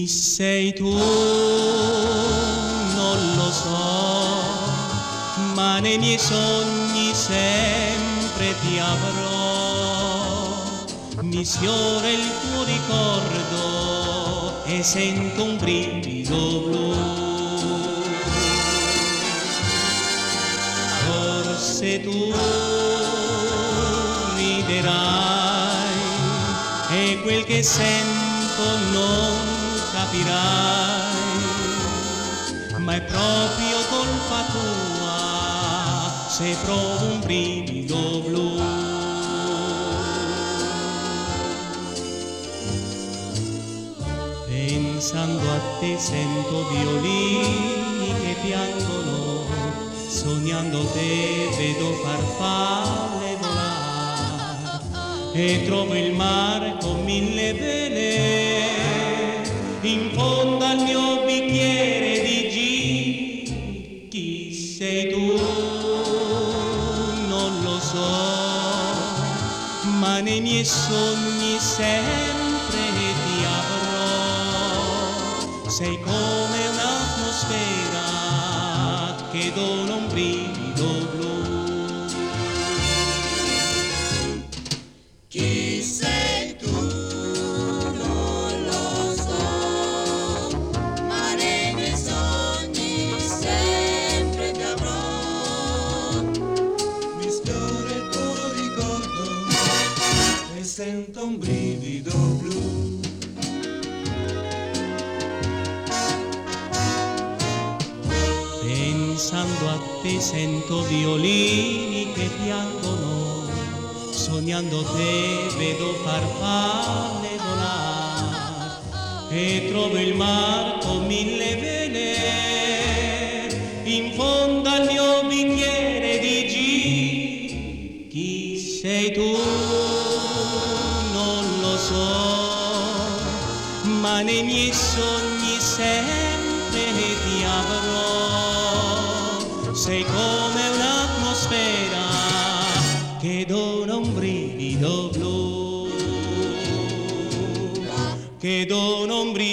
Chi sei tu? Non lo so, ma nei miei sogni sempre ti avrò. Mi sfiora il tuo ricordo e sento un brivido blu. Forse tu riderai e quel che sento non capirai, ma è proprio colpa tua se provo un brivido blu. Pensando a te sento violini che piangono, sognando te vedo farfalle volare e trovo il mare con mille vele. In fondo al mio bicchiere di gin, chi sei tu? Non lo so, ma nei miei sogni sempre ti avrò. Sei come un'atmosfera che dona un brivido blu. Chi sei tu? Sento un brivido blu. Pensando a te sento violini che piangono, sognando te vedo farfalle volare e trovo il mar con mille vele. In fondo al mio bicchiere di gin, chi sei tu? Non lo so, ma nei miei sogni sempre ti avrò. Sei come un'atmosfera che dona un brivido blu, che dona un brivido